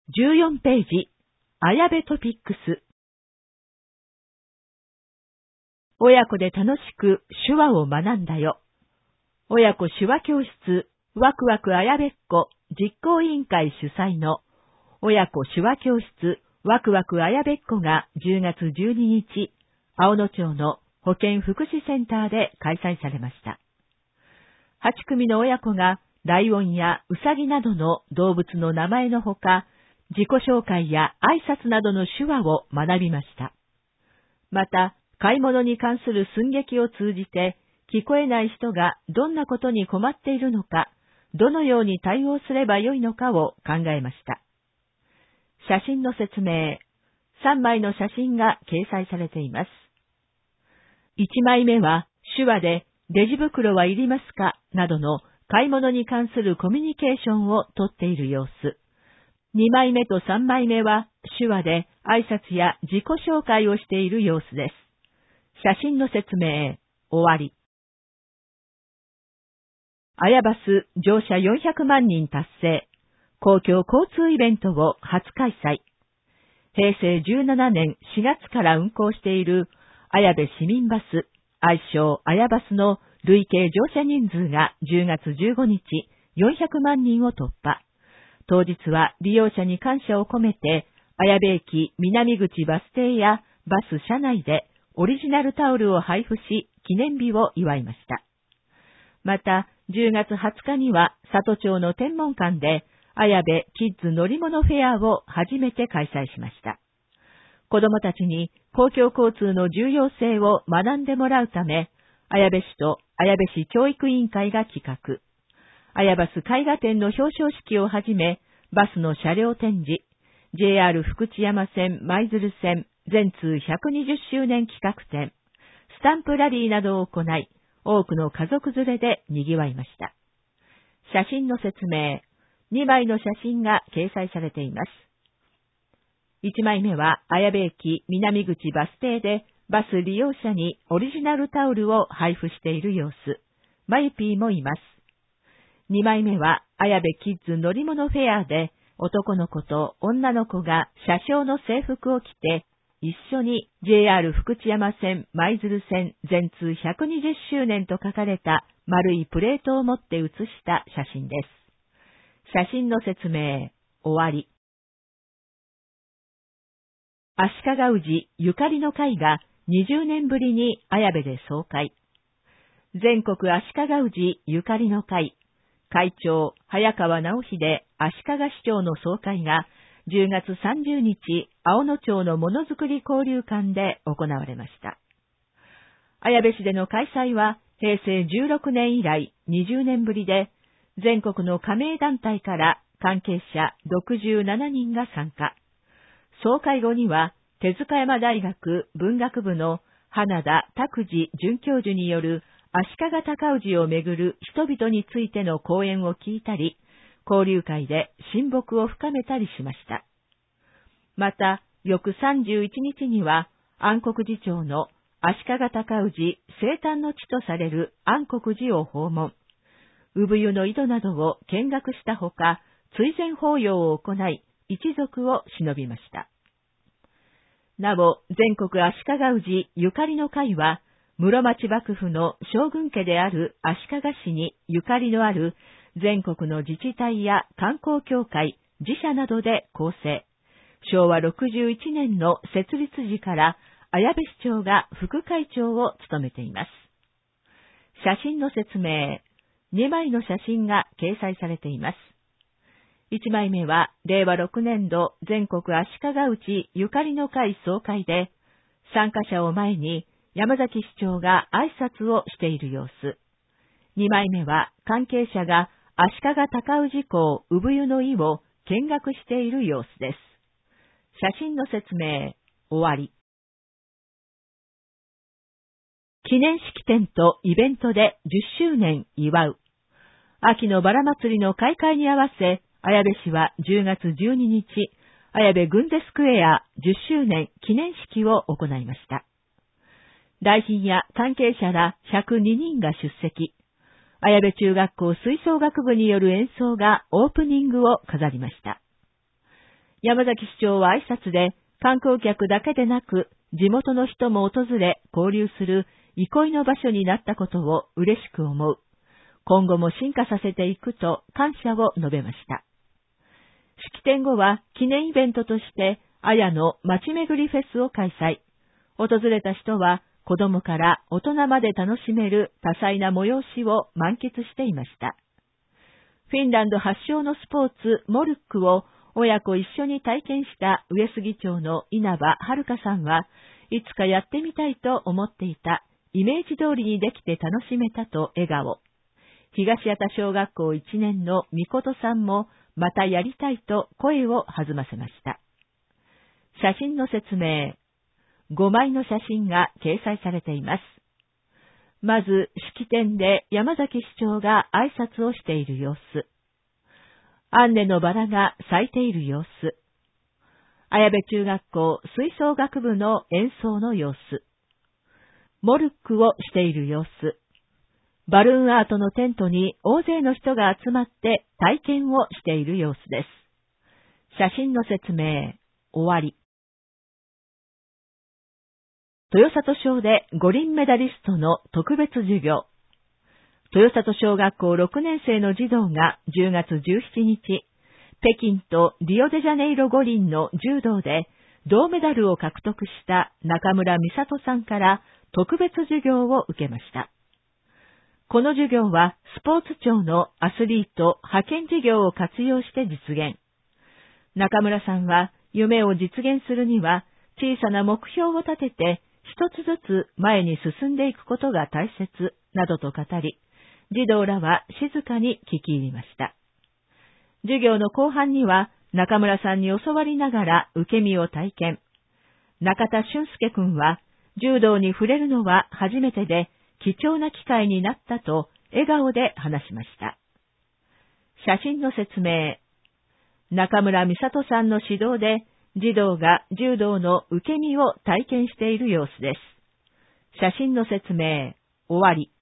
14ページ、綾部トピックス。親子で楽しく手話を学んだよ。親子手話教室、ワクワク綾部っ子実行委員会主催の親子手話教室、ワクワク綾部っ子が10月12日、青野町の保健福祉センターで開催されました。8組の親子がライオンやウサギなどの動物の名前のほか、自己紹介や挨拶などの手話を学びました。また、買い物に関する寸劇を通じて、聞こえない人がどんなことに困っているのか、どのように対応すればよいのかを考えました。写真の説明。3枚の写真が掲載されています。1枚目は手話でレジ袋はいりますかなどの買い物に関するコミュニケーションをとっている様子。2枚目と3枚目は手話で挨拶や自己紹介をしている様子です。写真の説明、終わり。綾バス乗車400万人達成。公共交通イベントを初開催。平成17年4月から運行している綾部市民バス、愛称綾バスの累計乗車人数が10月15日400万人を突破。当日は利用者に感謝を込めて、綾部駅南口バス停やバス車内でオリジナルタオルを配布し、記念日を祝いました。また、10月20日には里町の天文館で、綾部キッズ乗り物フェアを初めて開催しました。子どもたちに公共交通の重要性を学んでもらうため、綾部市と綾部市教育委員会が企画。綾バス絵画展の表彰式をはじめ、バスの車両展示、JR 福知山線舞鶴線全通120周年企画展、スタンプラリーなどを行い、多くの家族連れで賑わいました。写真の説明、2枚の写真が掲載されています。1枚目は綾部駅南口バス停でバス利用者にオリジナルタオルを配布している様子。マユピーもいます。2枚目は綾部キッズ乗り物フェアで男の子と女の子が車掌の制服を着て一緒に JR 福知山線舞鶴線全通120周年と書かれた丸いプレートを持って写した写真です。写真の説明、終わり。足利氏ゆかりの会が20年ぶりに綾部で総会。全国足利氏ゆかりの会会長、早川直秀足利市長の総会が10月30日、青野町のものづくり交流館で行われました。綾部市での開催は平成16年以来20年ぶりで、全国の加盟団体から関係者67人が参加。総会後には、手塚山大学文学部の花田拓司准教授による足利尊氏をめぐる人々についての講演を聞いたり、交流会で親睦を深めたりしました。また、翌31日には、安国寺町の足利尊氏生誕の地とされる安国寺を訪問。産湯の井戸などを見学したほか、追善法要を行い、一族を偲びました。なお、全国足利氏ゆかりの会は、室町幕府の将軍家である足利市にゆかりのある全国の自治体や観光協会、自社などで構成。昭和61年の設立時から綾部市長が副会長を務めています。写真の説明、2枚の写真が掲載されています。1枚目は令和6年度全国足利市ゆかりの会総会で、参加者を前に山崎市長が挨拶をしている様子。2枚目は関係者が足利尊氏公産湯の井を見学している様子です。写真の説明、終わり。記念式典とイベントで10周年祝う。秋のバラ祭りの開会に合わせ、綾部市は10月12日、綾部グンゼスクエア10周年記念式を行いました。来賓や関係者ら102人が出席。綾部中学校吹奏楽部による演奏がオープニングを飾りました。 山崎市長は挨拶で、観光客だけでなく、地元の人も訪れ交流する憩いの場所になったことを嬉しく思う。今後も進化させていくと感謝を述べました。式典後は記念イベントとして、綾の街巡りフェスを開催。訪れた人は子供から大人まで楽しめる多彩な催しを満喫していました。フィンランド発祥のスポーツモルックを親子一緒に体験した上杉町の稲葉遥さんは、いつかやってみたいと思っていた、イメージ通りにできて楽しめたと笑顔。東谷田小学校1年のみことさんも、またやりたいと声を弾ませました。写真の説明。5枚の写真が掲載されています。まず、式典で山崎市長が挨拶をしている様子。アンネのバラが咲いている様子。綾部中学校吹奏楽部の演奏の様子。モルックをしている様子。バルーンアートのテントに大勢の人が集まって体験をしている様子です。写真の説明。終わり。豊里小で五輪メダリストの特別授業。豊里小学校6年生の児童が10月17日、北京とリオデジャネイロ五輪の柔道で銅メダルを獲得した中村美里さんから特別授業を受けました。この授業はスポーツ庁のアスリート派遣事業を活用して実現。中村さんは夢を実現するには小さな目標を立てて一つずつ前に進んでいくことが大切などと語り、児童らは静かに聞き入りました。授業の後半には中村さんに教わりながら受け身を体験。中田俊介君は柔道に触れるのは初めてで貴重な機会になったと笑顔で話しました。写真の説明。中村美里さんの指導で児童が柔道の受け身を体験している様子です。写真の説明。終わり。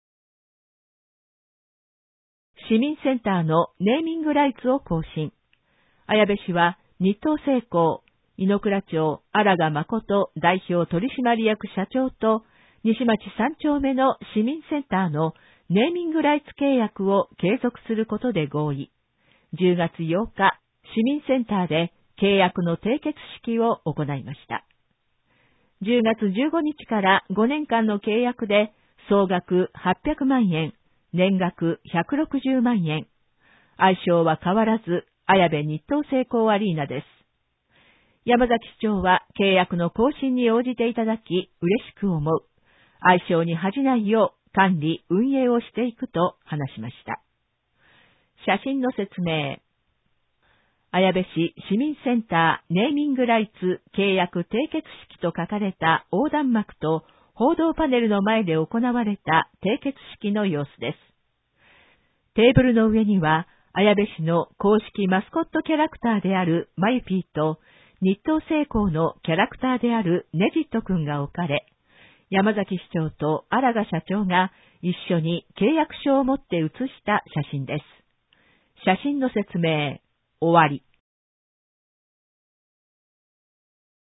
市民センターのネーミングライツを更新。綾部市は日東製鋼、井ノ倉町荒賀誠代表取締役社長と西町3丁目の市民センターのネーミングライツ契約を継続することで合意。10月8日、市民センターで契約の締結式を行いました。10月15日から5年間の契約で総額800万円、年額160万円。愛称は変わらず、綾部日東製鋼アリーナです。山崎市長は契約の更新に応じていただき嬉しく思う。愛称に恥じないよう管理・運営をしていくと話しました。写真の説明。綾部市市民センターネーミングライツ契約締結式と書かれた横断幕と報道パネルの前で行われた締結式の様子です。テーブルの上には綾部市の公式マスコットキャラクターであるマユピーと日東製鋼のキャラクターであるネジット君が置かれ、山崎市長と荒賀社長が一緒に契約書を持って写した写真です。写真の説明。終わり。